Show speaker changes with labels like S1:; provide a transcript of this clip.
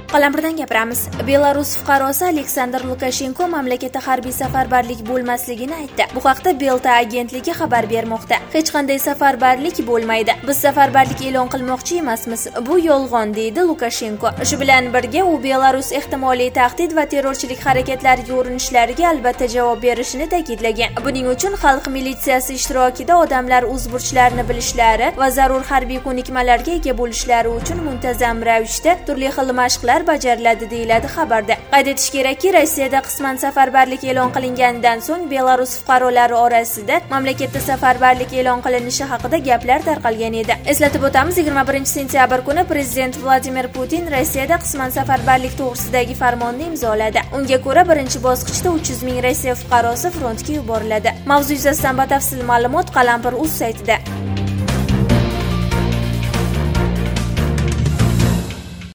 S1: Qalampirdan gapiramiz. Belarus fuqarosi Aleksandr Lukashenko mamlakatda harbiy safarbarlik bo'lmasligini aytdi. Bu haqda Belta agentligi xabar bermoqda. Hech qanday safarbarlik bo'lmaydi. Biz safarbarlik e'lon qilmoqchi emasmiz. Bu yolg'on, deydi Lukashenko. Shu bilan birga u Belarus ehtimoliy tahdid va terrorchilik harakatlariga urinishlariga albatta javob berishini ta'kidlagan. Buning uchun xalq militsiyasi ishtirokida odamlar o'z burchlarini bilishlari va zarur harbiy ko'nikmalarga ega bo'lishlari uchun muntazam ravishda turli xil mashqlar bajariladi, deyiladi xabarda. Qayd etish kerakki, Rossiyada qisman safarbarlik e'lon qilinganidan so'ng Belarus fuqarolari orasida mamlakatda safarbarlik e'lon qilinishi haqida gaplar tarqalgan edi. Eslatib o'tamiz, 21-sentyabr kuni prezident Vladimir Putin Rossiyada qisman safarbarlik to'g'risidagi farmonni imzoladi. Unga ko'ra, birinchi bosqichda 300 ming Rossiya fuqarosi frontga yuboriladi. Mavzu yuzasidan batafsil ma'lumot Qalampir.uz saytida.